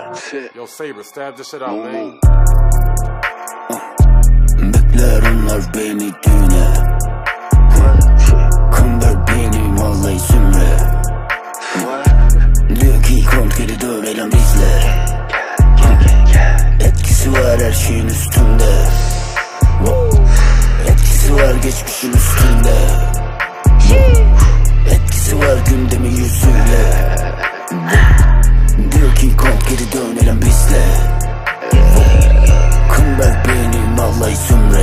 Yo Saber, stab this shit out, man. Bekler onlar beni düğüne. Kamber benim vallahi zümre. Diyor ki kont geri dönelim bizle. Etkisi var her şeyin üstünde. Etkisi var geçmişin üstünde. Etkisi var gündemin yüzüyle. Diyor ki kont geri dönelim bizle. Kamber benim vallahi zümre.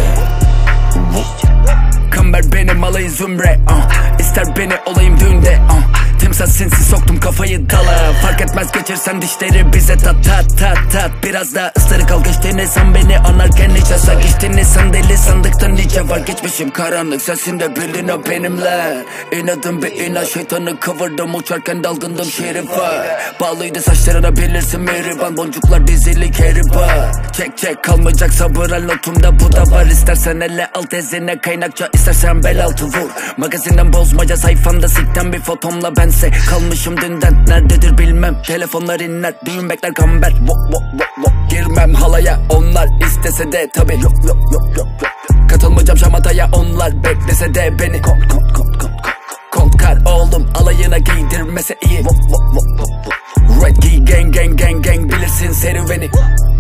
Kamber benim alayı zümre. İster beni olayım düğünde. Timsah sinsi soktum kafayı dala. Fark etmez geçirsen dişleri bize tat tat tat tat. Biraz daha ısırık al geçtiğini san beni anarken hiç yasak. İçtiğini san deli sandıktan nice var. Geçmişim karanlık sensin de bilin o benimle. İnadım bir inat şeytanı kıvırdım. Uçarken dalgındım şerife. Bağlıydı saçlarına bilirsin meriban. Boncuklar dizili keriba. Çek çek kalmayacak sabır al notumda bu da var. İstersen elle al tezine kaynakça istersen bel altı vur. Magazinden bozmaca sayfanda sikten bir fotomla bense kalmışım dünden. Nerededir bilmem telefonlar inler. Düğün bekler kamber. Girmem halaya onlar istese de tabi. Katılmayacağım şamataya onlar beklese de beni. Kontkar oldum alayına giydirmese iyi. Red key gang gang gang gang bilirsin serüveni.